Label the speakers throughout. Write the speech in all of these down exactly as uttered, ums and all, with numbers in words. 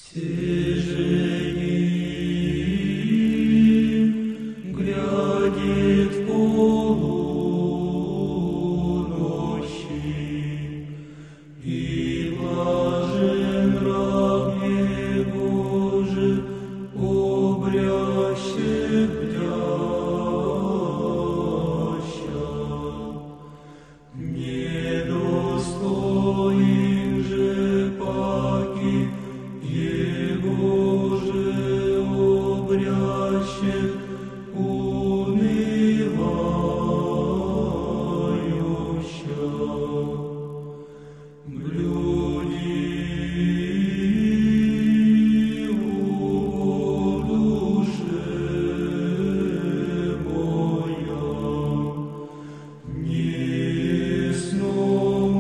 Speaker 1: Все жени глядит в полуночи, и блажен раб его же обрящет бдяща. Недостоин же паки его же обрящет унывающа. Блюди у душе моя, не сном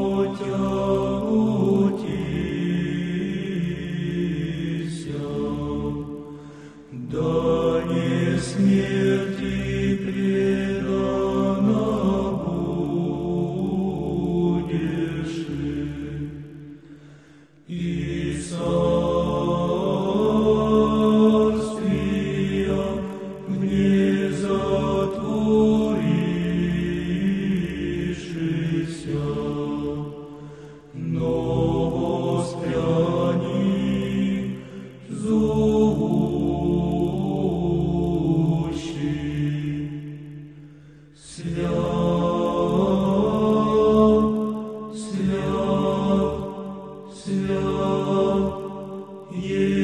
Speaker 1: отяготися, да не смерти предана будешь, и царствия не затворишься, но воспряни зовущий. Свят, свят, свят,